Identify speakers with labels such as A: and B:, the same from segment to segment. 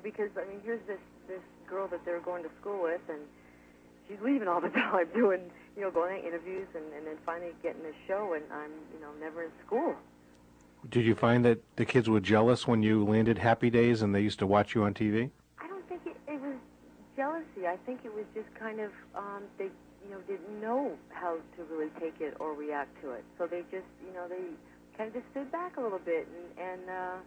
A: because I mean, here's this girl that they're going to school with, and she's leaving all the time doing, going to interviews and then finally getting a show, and I'm, never in school.
B: Did you find that the kids were jealous when you landed Happy Days and they used to watch you on TV?
A: I don't think it was jealousy. I think it was just kind of, they, didn't know how to really take it or react to it. So they just, they kind of just stood back a little bit and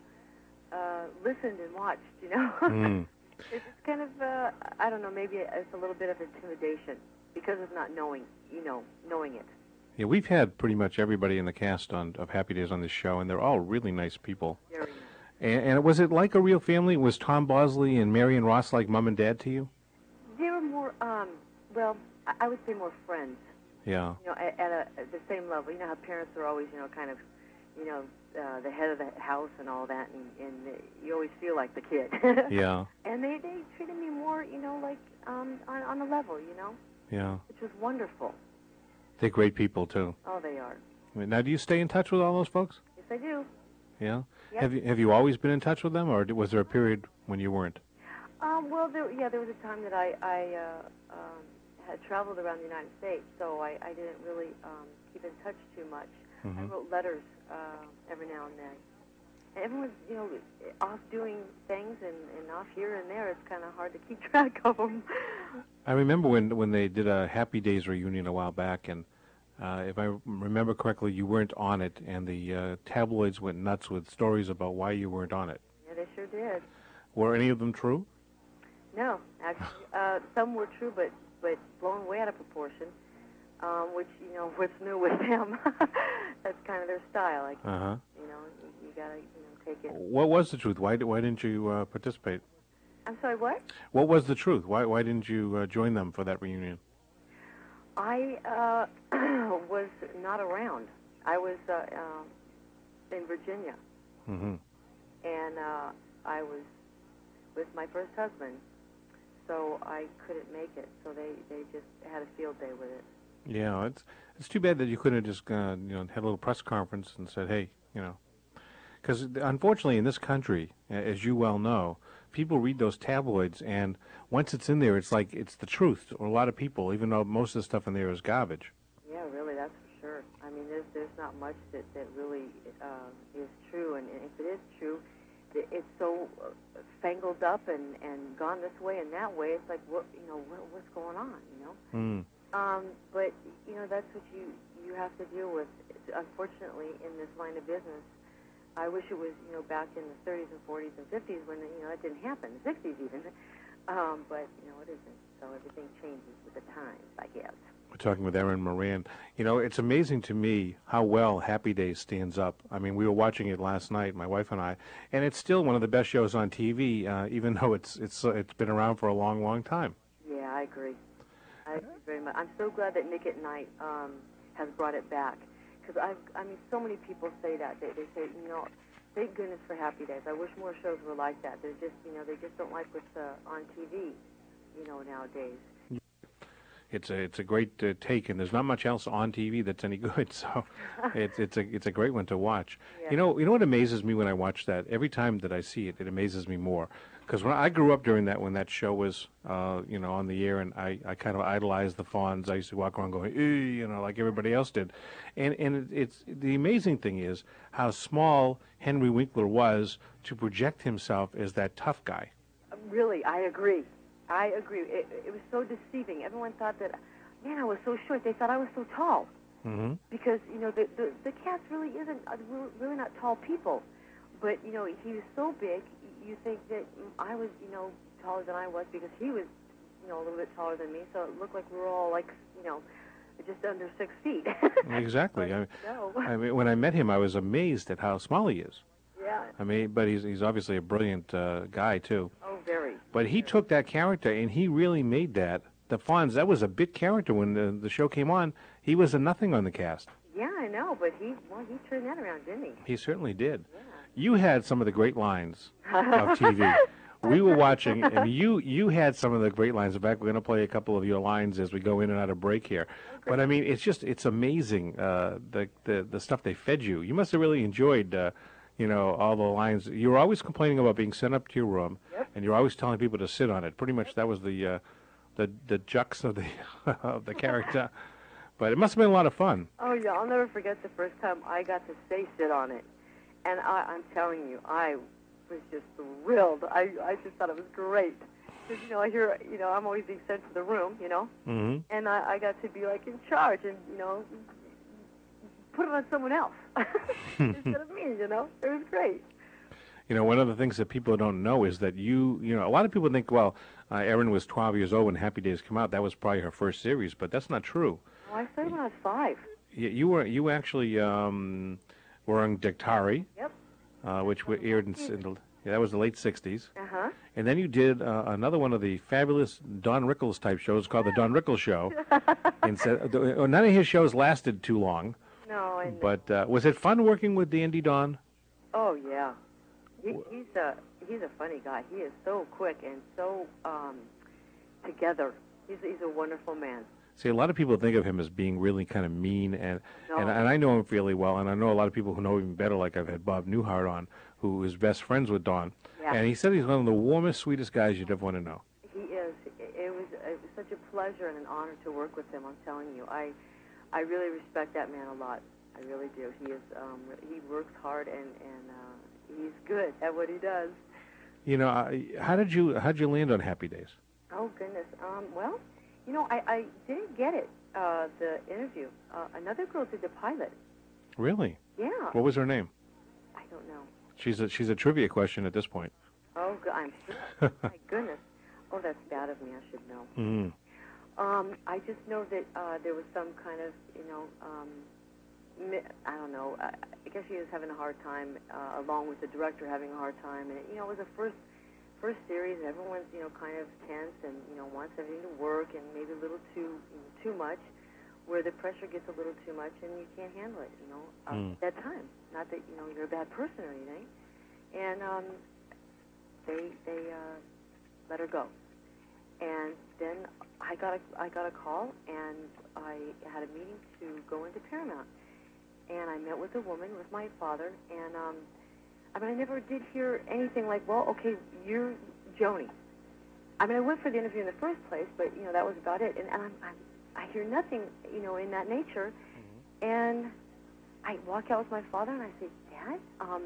A: listened and watched,
B: Mm.
A: It's just kind of, I don't know, maybe it's a little bit of intimidation because of not knowing, knowing it.
B: Yeah, we've had pretty much everybody in the cast of Happy Days on this show, and they're all really nice people.
A: Very nice.
B: And was it like a real family? Was Tom Bosley and Marion Ross like mom and dad to you?
A: They were more, well, I would say more friends.
B: Yeah.
A: At the same level. You know how parents are always, kind of, the head of the house and all that, and you always feel like the kid.
B: Yeah.
A: And they treated me more, like on a level,
B: Yeah.
A: which was wonderful.
B: They're great people, too.
A: Oh, they are.
B: Now, do you stay in touch with all those folks?
A: Yes, I do.
B: Yeah?
A: Yep.
B: Have you always been in touch with them, or was there a period when you weren't?
A: Well, there was a time that I had traveled around the United States, so I didn't really keep in touch too much.
B: Mm-hmm.
A: I wrote letters every now and then. And everyone's, off doing things and off here and there. It's kind of hard to keep track of them.
B: I remember when they did a Happy Days reunion a while back, and if I remember correctly, you weren't on it, and the tabloids went nuts with stories about why you weren't on it.
A: Yeah, they sure did.
B: Were any of them true?
A: No, actually, some were true, but blown way out of proportion. Which what's new with them? That's kind of their style. Like,
B: Uh-huh.
A: You gotta take it.
B: What was the truth? Why didn't you participate?
A: I'm sorry, what?
B: What was the truth? Why didn't you join them for that reunion?
A: I was not around. I was in Virginia,
B: Mm-hmm.
A: and I was with my first husband, so I couldn't make it. So they just had a field day with it.
B: Yeah, it's too bad that you couldn't have just had a little press conference and said, hey, because unfortunately in this country, as you well know, people read those tabloids, and once it's in there, it's like it's the truth to a lot of people, even though most of the stuff in there is garbage.
A: Yeah, really, that's for sure. I mean, there's not much that really is true, and if it is true, it's so fangled up and gone this way and that way. It's like, what's going on,
B: Mm.
A: But that's what you have to deal with. Unfortunately, in this line of business, I wish it was back in the 30s and 40s and 50s when that didn't happen, the 60s even. But it isn't. So everything changes with the times, I guess.
B: We're talking with Erin Moran. It's amazing to me how well Happy Days stands up. I mean, we were watching it last night, my wife and I, and it's still one of the best shows on TV, even though it's been around for a long, long time.
A: Yeah, I agree. I agree very much. I'm so glad that Nick at Night has brought it back, because I mean, so many people say that. They say, thank goodness for Happy Days. I wish more shows were like that. They're just, they just don't like what's on TV, nowadays.
B: It's a great take, and there's not much else on TV that's any good. So it's a great one to watch.
A: Yeah.
B: You know what amazes me when I watch that? Every time that I see it, it amazes me more. Because when I grew up during when that show was on the air, and I kind of idolized the Fonz. I used to walk around going, like everybody else did. And it's the amazing thing is how small Henry Winkler was to project himself as that tough guy.
A: Really, I agree. It was so deceiving. Everyone thought that, man, I was so short. They thought I was so tall.
B: Mm-hmm.
A: Because, the cast really isn't, really not tall people. But, he was so big, you think that I was, taller than I was because he was, a little bit taller than me. So it looked like we were all, just under 6 feet.
B: Exactly. I mean, when I met him, I was amazed at how small he is.
A: Yeah.
B: I mean, but he's obviously a brilliant guy, too.
A: Oh, very.
B: But he took that character, and he really made that. The Fonz, that was a big character when the show came on. He was a nothing on the cast.
A: Yeah, I know, but he turned that around, didn't he?
B: He certainly did.
A: Yeah.
B: You had some of the great lines of TV. We were watching, and you had some of the great lines. In fact, we're going to play a couple of your lines as we go in and out of break here.
A: Okay.
B: But, I mean, it's amazing, the stuff they fed you. You must have really enjoyed all the lines. You were always complaining about being sent up to your room.
A: Yep.
B: and you're always telling people to sit on it. Pretty much that was the jux of the of the character. But it must have been a lot of fun.
A: Oh, yeah, I'll never forget the first time I got to say sit on it. And I'm telling you, I was just thrilled. I just thought it was great. Because, I hear, I'm always being sent to the room,
B: Mm-hmm.
A: and I got to be, like, in charge and, put it on someone else instead of me, It was great.
B: One of the things that people don't know is that a lot of people think, well, Erin was 12 years old when Happy Days came out. That was probably her first series, but that's not true.
A: Oh, I started when I was 5.
B: You actually were on Daktari,
A: Yep.
B: Which aired that was the late 60s.
A: Uh-huh.
B: And then you did another one of the fabulous Don Rickles type shows called The Don Rickles Show. And none of his shows lasted too long.
A: No, I know.
B: But was it fun working with Dandy Don?
A: Oh, yeah. He's a funny guy. He is so quick and so together. He's a wonderful man.
B: See, a lot of people think of him as being really kind of mean, and
A: No.
B: and I know him fairly well, and I know a lot of people who know him better, like I've had Bob Newhart on, who is best friends with Don.
A: Yeah.
B: And he said he's one of the warmest, sweetest guys you'd ever want to know.
A: He is. It was such a pleasure and an honor to work with him. I'm telling you, I really respect that man a lot. I really do. He is. He works hard and he's good at what he does.
B: How did you land on Happy Days?
A: Oh goodness. Well, I didn't get it. The interview. Another girl did the pilot.
B: Really?
A: Yeah.
B: What was her name?
A: I don't know.
B: She's a trivia question at this point.
A: Oh, I'm sure. My goodness. Oh, that's bad of me. I should know.
B: Mm-hmm.
A: I just know that there was some kind of, I don't know. I guess she was having a hard time, along with the director having a hard time. And, it was a first series, and everyone's, kind of tense and, wants everything to work and maybe a little too much, where the pressure gets a little too much and you can't handle it, at that time. Not that, you're a bad person or anything. And they let her go. And then I got a call, and I had a meeting to go into Paramount. And I met with a woman, with my father, and I never did hear anything like, well, okay, you're Joni. I went for the interview in the first place, but that was about it. And I hear nothing, in that nature. Mm-hmm. And I walk out with my father, and I say, Dad,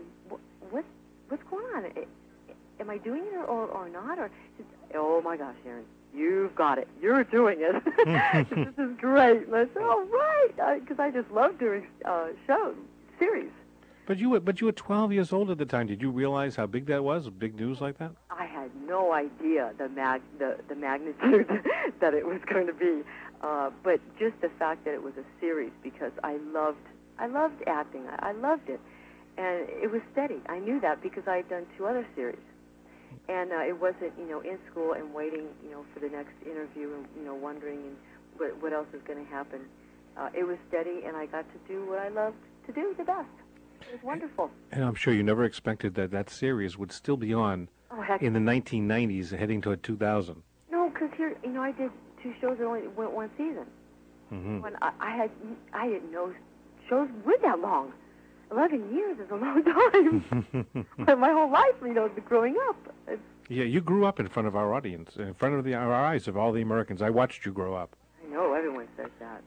A: what's going on? Am I doing it or not? Or oh my gosh, Erin, you've got it. You're doing it. This is great. And I said, oh right, because I just love doing series.
B: But you were 12 years old at the time. Did you realize how big that was? Big news like that?
A: I had no idea the magnitude that it was going to be. But just the fact that it was a series, because I loved acting. I loved it. And it was steady. I knew that because I had done 2 other series. And it wasn't, in school and waiting, for the next interview and, wondering what else is going to happen. It was steady, and I got to do what I loved to do the best. It was wonderful.
B: And I'm sure you never expected that series would still be on in the 1990s, heading toward 2000.
A: No, because here, I did 2 shows that only went 1 season. Mm-hmm. When I didn't know shows went that long. 11 years is a long time. My whole life, growing up.
B: Yeah, you grew up in front of our audience, in front of our eyes of all the Americans. I watched you grow up.
A: I know, everyone says that.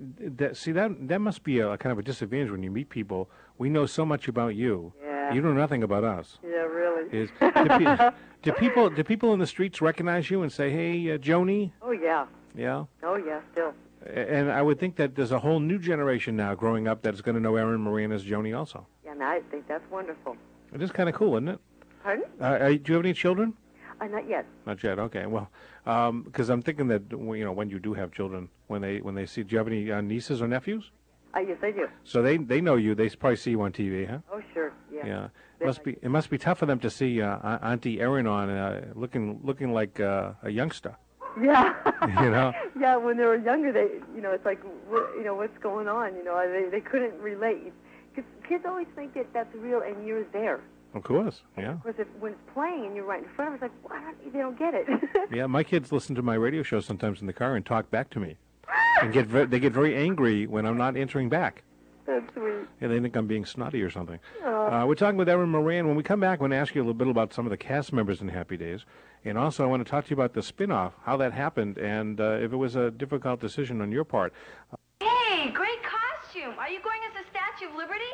B: That must be a kind of a disadvantage when you meet people. We know so much about you.
A: Yeah.
B: You know nothing about us.
A: Yeah, really.
B: Do people in the streets recognize you and say, "Hey, Joni"?
A: Oh yeah.
B: Yeah.
A: Oh yeah, still.
B: And I would think that there's a whole new generation now growing up that's going to know Erin Moran as Joni also.
A: Yeah, and I think that's wonderful.
B: It is kind of cool, isn't it?
A: Pardon?
B: Do you have any children?
A: Not yet.
B: Not yet. Okay. Well, because I'm thinking that when you do have children, when they see, do you have any nieces or nephews?
A: Yes, I do.
B: So they know you. They probably see you on TV, huh?
A: Oh, sure. Yeah.
B: Yeah. It must be tough for them to see Auntie Erin on looking like a youngster.
A: Yeah.
B: You
A: Yeah. When they were younger, it's like, what's going on? They couldn't relate. Because kids always think that that's real, and you're there.
B: Of course. Yeah.
A: Of course, when it's playing and you're right in front of them, it's like, they don't get it.
B: Yeah. My kids listen to my radio show sometimes in the car and talk back to me, and they get very angry when I'm not answering back.
A: That's sweet.
B: Yeah, they think I'm being snotty or something. We're talking with Erin Moran. When we come back, I want to ask you a little bit about some of the cast members in Happy Days. And also, I want to talk to you about the spin-off, how that happened, and if it was a difficult decision on your part.
C: Hey, great costume. Are you going as the Statue of Liberty?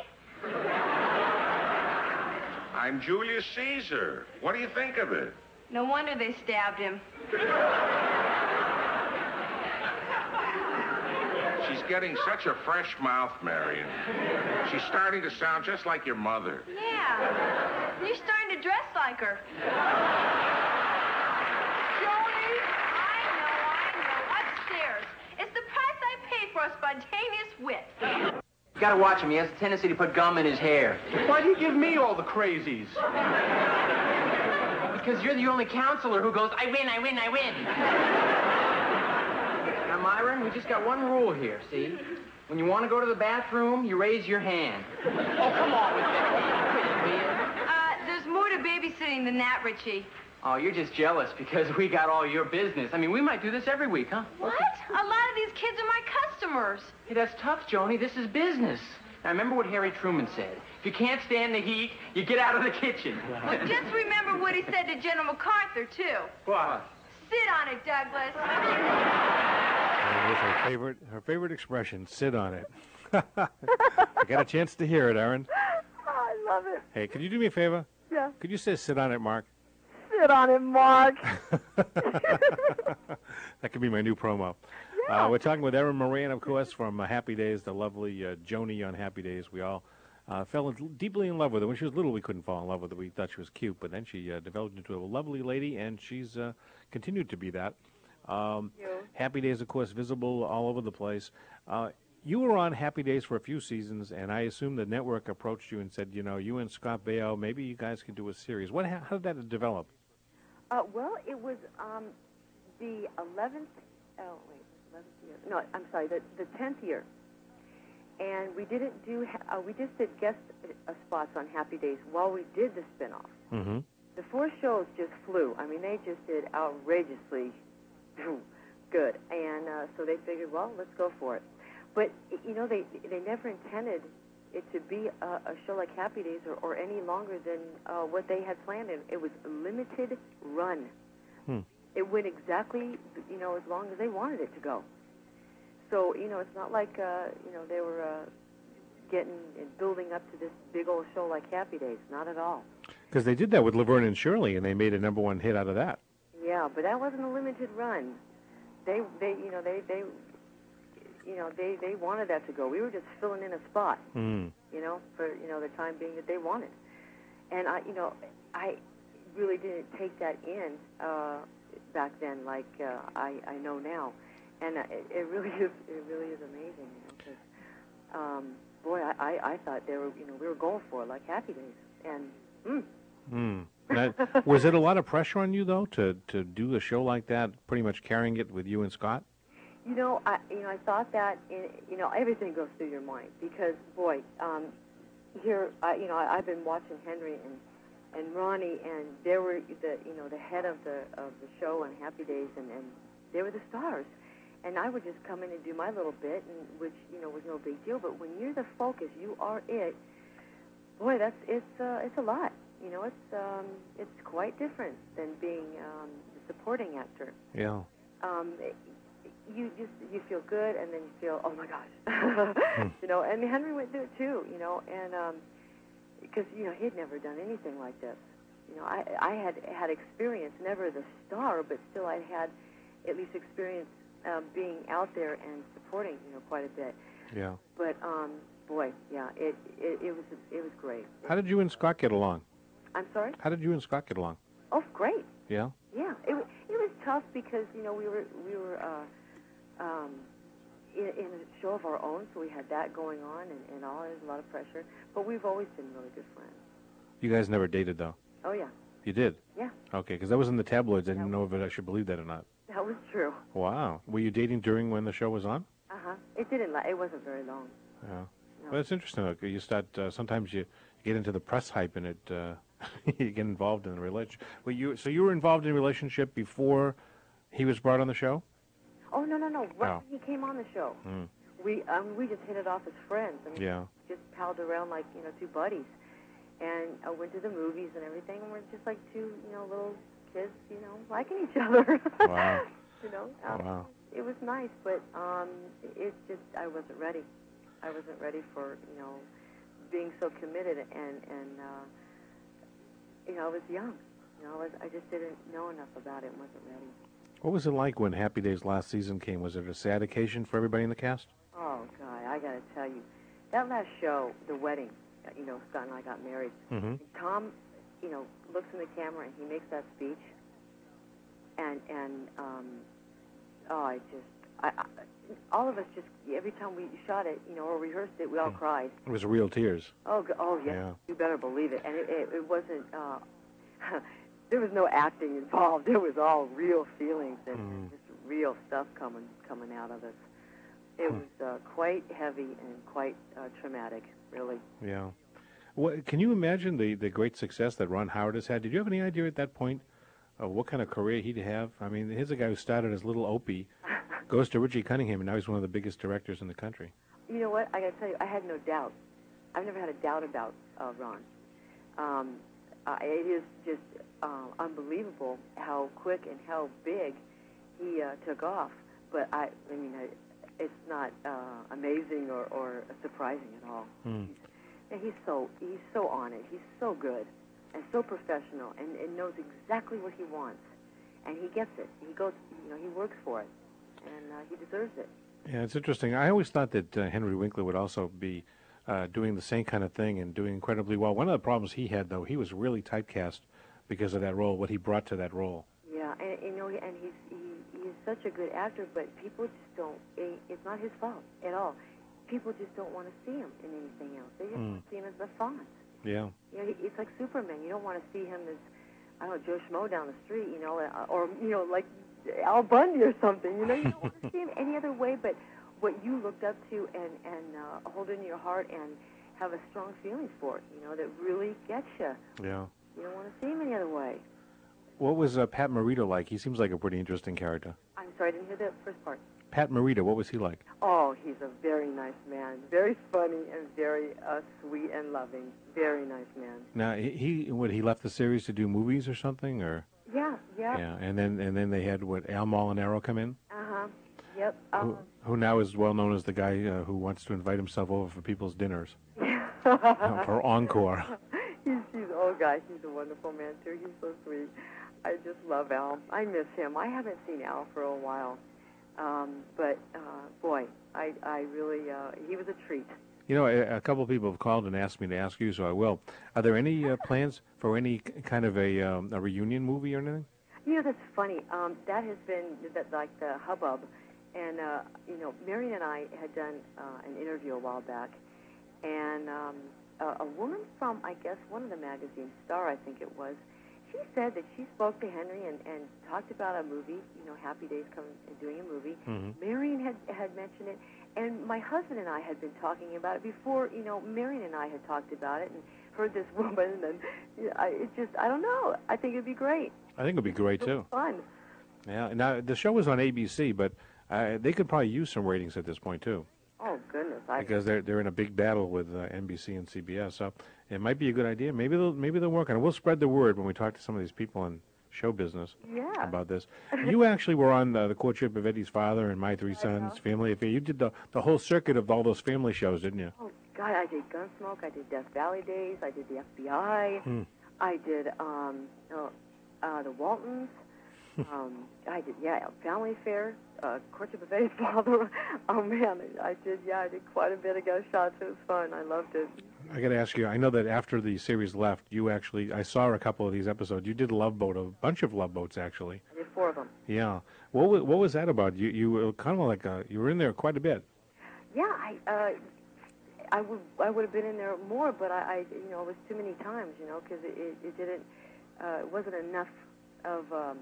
D: I'm Julius Caesar. What do you think of it?
C: No wonder they stabbed him.
D: She's getting such a fresh mouth, Marion. She's starting to sound just like your mother.
C: Yeah. You're starting to dress like her. Joni, I know. Upstairs. It's the price I pay for a spontaneous wit.
E: You gotta watch him. He has a tendency to put gum in his hair.
F: Why do you give me all the crazies?
E: Because you're the only counselor who goes, I win. Now, Myron, we just got one rule here, see? When you want to go to the bathroom, you raise your hand. Oh, come on with that.
C: There's more to babysitting than that, Richie.
E: Oh, you're just jealous because we got all your business. I mean, we might do this every week, huh?
C: What? A lot of these kids are my customers.
E: Hey, that's tough, Joni. This is business. Now, remember what Harry Truman said. If you can't stand the heat, you get out of the kitchen.
C: Well, just remember what he said to General MacArthur, too.
E: What?
C: Sit on it, Douglas.
B: That was her favorite expression, sit on it. I got a chance to hear it, Erin.
A: I love it.
B: Hey, could you do me a favor?
A: Yeah.
B: Could you say sit on it, Mark?
A: Sit on it, Mark.
B: That could be my new promo.
A: Yeah.
B: We're talking with Erin Moran, of course, from Happy Days, the lovely Joni on Happy Days. We all fell deeply in love with her. When she was little, we couldn't fall in love with her. We thought she was cute, but then she developed into a lovely lady, and she's continued to be that. Happy Days, of course, visible all over the place. You were on Happy Days for a few seasons, and I assume the network approached you and said, you know, you and Scott Baio, maybe you guys could do a series. How did that develop?
A: Well, it was the 11th year. No, I'm sorry, the 10th year. And we didn't do, we just did guest spots on Happy Days while we did the spinoff.
B: Mm-hmm.
A: The 4 shows just flew. I mean, they just did outrageously good. And so they figured, well, let's go for it. But, you know, they never intended it to be a show like Happy Days or any longer than what they had planned. It was a limited run. It went exactly, you know, as long as they wanted it to go. So, you know, it's not like, you know, they were getting and building up to this big old show like Happy Days. Not at all.
B: Because they did that with Laverne and Shirley, and they made a #1 hit out of that.
A: Yeah, but that wasn't a limited run. They wanted that to go. We were just filling in a spot, you know, for, you know, the time being that they wanted. And I really didn't take that in back then like I know now. And it really is amazing, you know, 'cause, boy, I thought we were going for it like Happy Days. And
B: Was it a lot of pressure on you, though, to do a show like that, pretty much carrying it with you and Scott?
A: You know, I thought that, everything goes through your mind because, boy, here, I've been watching Henry and Ronnie, and they were the head of the show on Happy Days, and they were the stars, and I would just come in and do my little bit, which was no big deal. But when you're the focus, you are it. Boy, it's a lot. You know, it's quite different than being the supporting actor.
B: Yeah.
A: You feel good, and then you feel, oh my gosh, and Henry went through it too, and because he'd never done anything like this. I had experience, never the star, but still I had at least experience being out there and supporting, quite a bit.
B: Yeah.
A: But boy, yeah, it was great.
B: How did you and Scott get along?
A: I'm sorry?
B: How did you and Scott get along?
A: Oh, great.
B: Yeah.
A: Yeah, it was tough because we were in a show of our own, so we had that going on and all. There's a lot of pressure, but we've always been really good friends.
B: You guys never dated, though?
A: Oh, yeah.
B: You did?
A: Yeah.
B: Okay, because that was in the tabloids. I didn't know if I should believe that or not.
A: That was true.
B: Wow. Were you dating during when the show was on?
A: Uh-huh. It wasn't very long.
B: Yeah.
A: No.
B: Well, it's interesting. Okay, you start, sometimes you get into the press hype and it, you get involved in the relationship. So you were involved in a relationship before he was brought on the show?
A: Oh, no. Right when he came on the show. we just hit it off as friends. I mean,
B: Yeah.
A: just palled around like, two buddies. And I went to the movies and everything, and we're just like two, little kids, liking each other.
B: Wow. Wow.
A: It was nice, but it's just, I wasn't ready. I wasn't ready for, being so committed, and I was young. I just didn't know enough about it and wasn't ready.
B: What was it like when Happy Days last season came? Was it a sad occasion for everybody in the cast?
A: Oh, God, I got to tell you. That last show, the wedding, Scott and I got married.
B: Mm-hmm.
A: Tom, looks in the camera and he makes that speech. All of us just, every time we shot it, or rehearsed it, we all cried.
B: It was real tears.
A: Oh, yes,
B: Yeah.
A: You better believe it. And it wasn't, there was no acting involved. It was all real feelings and just real stuff coming out of us. It was quite heavy and quite traumatic, really.
B: Yeah. Can you imagine the great success that Ron Howard has had? Did you have any idea at that point of what kind of career he'd have? I mean, here's a guy who started as Little Opie, goes to Richie Cunningham, and now he's one of the biggest directors in the country.
A: You know what? I got to tell you, I had no doubt. I've never had a doubt about Ron. It is just unbelievable how quick and how big he took off. But it's not amazing or surprising at all. He's so on it. He's so good and so professional and knows exactly what he wants, and he gets it. He goes, he works for it, and he deserves it.
B: Yeah, it's interesting. I always thought that Henry Winkler would also be doing the same kind of thing and doing incredibly well. One of the problems he had, though, he was really typecast because of that role, what he brought to that role.
A: Yeah, and he's such a good actor, but people just don't. It's not his fault at all. People just don't want to see him in anything else. They just want to see him as the Fonz.
B: Yeah.
A: It's like Superman. You don't want to see him as, I don't know, Joe Schmo down the street, or like Al Bundy or something. You don't want to see him any other way but what you looked up to and hold in your heart and have a strong feeling for it, that really gets you.
B: Yeah.
A: You don't want to see him any other way.
B: What was Pat Morita like? He seems like a pretty interesting character.
A: I'm sorry, I didn't hear the first part.
B: Pat Morita, what was he like?
A: Oh, he's a very nice man. Very funny and very sweet and loving. Very nice man.
B: Now, he left the series to do movies or something, or?
A: Yeah.
B: Yeah, and then they had Al Molinaro come in.
A: Yep.
B: Who now is well known as the guy who wants to invite himself over for people's dinners for encore.
A: He's a wonderful man too. He's so sweet. I just love Al. I miss him. I haven't seen Al for a while, but boy, I really he was a treat.
B: A couple of people have called and asked me to ask you, so I will. Are there any plans for any kind of a reunion movie or anything?
A: That's funny. That has been like the hubbub, and Marion and I had done an interview a while back, and a woman from, I guess, one of the magazines, Star, I think it was, she said that she spoke to Henry and talked about a movie, Happy Days coming and doing a movie. Marion had mentioned it, and my husband and I had been talking about it before, Marion and I had talked about it and heard this woman, and I don't know. I think it'd be great.
B: I think it'd be great, too.
A: Fun.
B: Yeah. Now, the show was on ABC, but they could probably use some ratings at this point, too.
A: Oh, goodness.
B: Because they're in a big battle with NBC and CBS, so it might be a good idea. Maybe they'll work on it. We'll spread the word when we talk to some of these people in show business about this. You actually were on the courtship of Eddie's father and My Three Sons, Family Affair. You did the whole circuit of all those family shows, didn't you?
A: Oh, God, I did Gunsmoke. I did Death Valley Days. I did the FBI. I did the Waltons. I did, Family Affair, Courtship of Eddie's father. Oh, man, I did quite a bit of guest shots. It was fun. I loved it.
B: I got to ask you, I know that after the series left, I saw a couple of these episodes. You did a bunch of Love Boats, actually.
A: I did 4 of them.
B: Yeah. What was that about? You were kind of like, you were in there quite a bit.
A: Yeah, I would have been in there more, but it was too many times, because it didn't, it wasn't enough of,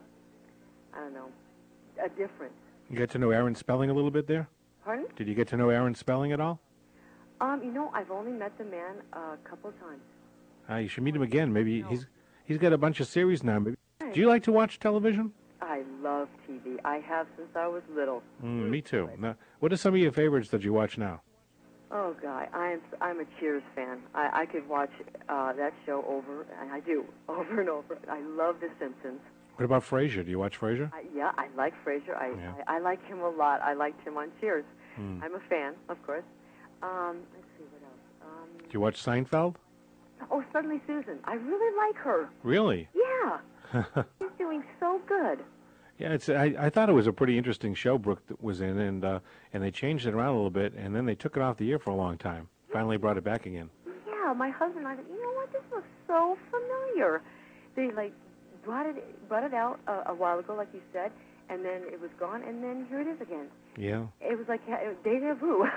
A: I don't know, a difference.
B: You get to know Aaron Spelling a little bit there?
A: Pardon?
B: Did you get to know Aaron Spelling at all?
A: I've only met the man a couple of times.
B: You should meet him again. Maybe he's got a bunch of series now. Maybe. Do you like to watch television?
A: I love TV. I have since I was little.
B: Me too. Now, what are some of your favorites that you watch now?
A: Oh, Guy, I'm a Cheers fan. I could watch that show over, and I do, over and over. I love The Simpsons.
B: What about Frasier? Do you watch Frasier?
A: Yeah, I like Frasier. I like him a lot. I liked him on Cheers. I'm a fan, of course. Let's see, what else?
B: Do you watch Seinfeld?
A: Oh, Suddenly Susan. I really like her.
B: Really?
A: Yeah. She's doing so good.
B: Yeah, I thought it was a pretty interesting show Brooke was in, and they changed it around a little bit, and then they took it off the air for a long time. Finally brought it back again.
A: Yeah, my husband and I said, you know what, this looks so familiar. They, brought it out a while ago, like you said, and then it was gone, and then here it is again.
B: Yeah.
A: It was like deja vu.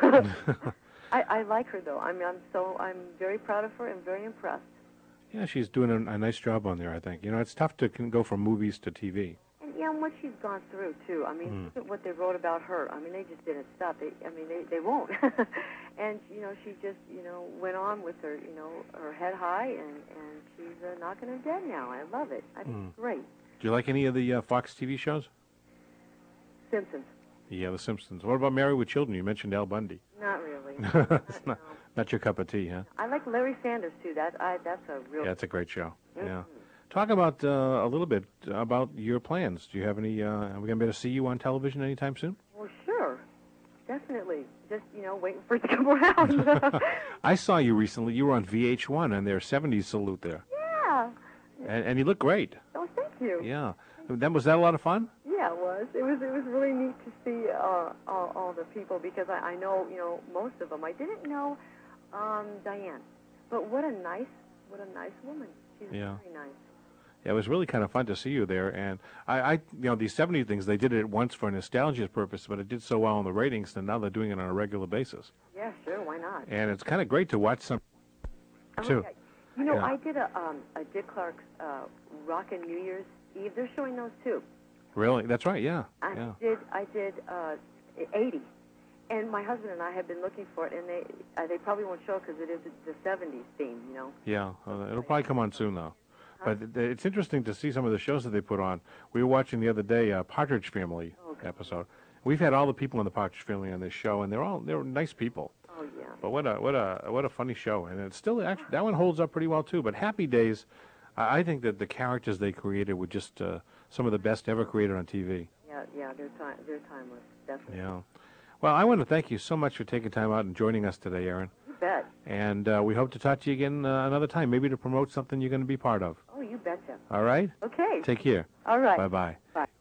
A: I like her, though. I'm very proud of her and very impressed.
B: Yeah, she's doing a nice job on there, I think. You know, it's tough to go from movies to TV.
A: And what she's gone through, too. I mean, look at what they wrote about her. I mean, they just didn't stop. They won't. And, she just, went on with her, her head high, and she's knocking her dead now. I love it. I think it's great.
B: Do you like any of the Fox TV shows?
A: Simpsons.
B: Yeah, The Simpsons. What about Married with Children? You mentioned Al Bundy.
A: Not really.
B: It's not your cup of tea, huh?
A: I like Larry Sanders, too. That's a real...
B: Yeah, it's a great show. Yeah. Talk about a little bit about your plans. Do you have any? Are we going to be able to see you on television anytime soon?
A: Well, sure, definitely. Just waiting for it to come around.
B: I saw you recently. You were on VH1 and their '70s salute there.
A: Yeah.
B: And you look great.
A: Oh, thank you.
B: Yeah. Was that a lot of fun?
A: Yeah, it was. It was really neat to see all the people because I know most of them. I didn't know Diane, but what a nice woman. She's very nice.
B: Yeah, it was really kind of fun to see you there, and I these '70s things, they did it once for nostalgia purpose, but it did so well in the ratings that now they're doing it on a regular basis.
A: Yeah, sure, why not?
B: And it's kind of great to watch some, too.
A: Yeah. I did a Dick Clark's Rockin' New Year's Eve. They're showing those too.
B: Really? That's right. Yeah.
A: I did 80, and my husband and I have been looking for it, and they probably won't show it because it is the '70s theme,
B: Yeah, it'll probably come on soon though. But it's interesting to see some of the shows that they put on. We were watching the other day Partridge Family episode. We've had all the people in the Partridge Family on this show, and they're nice people.
A: Oh yeah.
B: But what a funny show, and it's still actually that one holds up pretty well too. But Happy Days, I think that the characters they created were just some of the best ever created on TV.
A: Yeah, they're timeless, definitely.
B: Yeah. Well, I want to thank you so much for taking time out and joining us today, Erin.
A: You bet.
B: And we hope to talk to you again another time, maybe to promote something you're going to be part of.
A: Oh, you betcha.
B: All right?
A: Okay.
B: Take care.
A: All right.
B: Bye-bye.
A: Bye.